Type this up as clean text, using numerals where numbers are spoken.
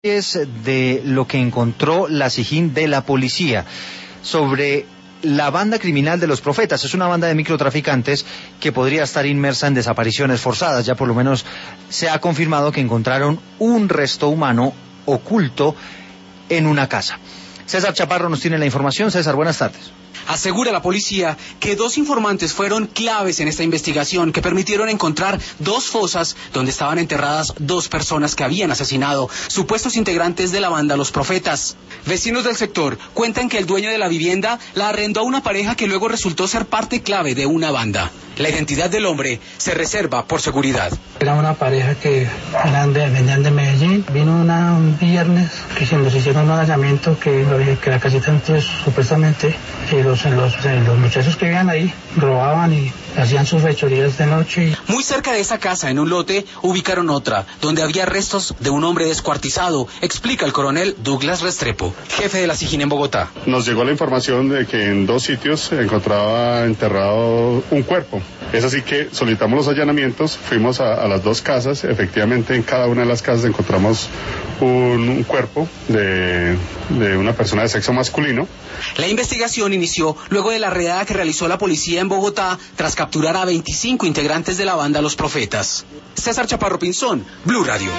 Es de lo que encontró la SIJIN de la policía sobre la banda criminal de los Profetas. Es una banda de microtraficantes que podría estar inmersa en desapariciones forzadas. Ya por lo menos se ha confirmado que encontraron un resto humano oculto en una casa. César Chaparro nos tiene la información. César, buenas tardes. Asegura la policía que dos informantes fueron claves en esta investigación que permitieron encontrar dos fosas donde estaban enterradas dos personas que habían asesinado supuestos integrantes de la banda Los Profetas. Vecinos del sector cuentan que el dueño de la vivienda la arrendó a una pareja que luego resultó ser parte clave de una banda. La identidad del hombre se reserva por seguridad. Era una pareja que venían de Medellín. Vino un viernes que se nos hicieron un allanamiento que la casita, entonces supuestamente los muchachos que vivían ahí robaban y hacían sus fechorías de noche. Muy cerca de esa casa, en un lote, ubicaron otra, donde había restos de un hombre descuartizado, explica el coronel Douglas Restrepo, jefe de la SIJIN en Bogotá. Nos llegó la información de que en dos sitios se encontraba enterrado un cuerpo. Es así que solicitamos los allanamientos, fuimos a las dos casas, efectivamente en cada una de las casas encontramos un cuerpo de una persona de sexo masculino. La investigación inició luego de la redada que realizó la policía en Bogotá tras capturar a 25 integrantes de la banda Los Profetas. César Chaparro Pinzón, Blue Radio.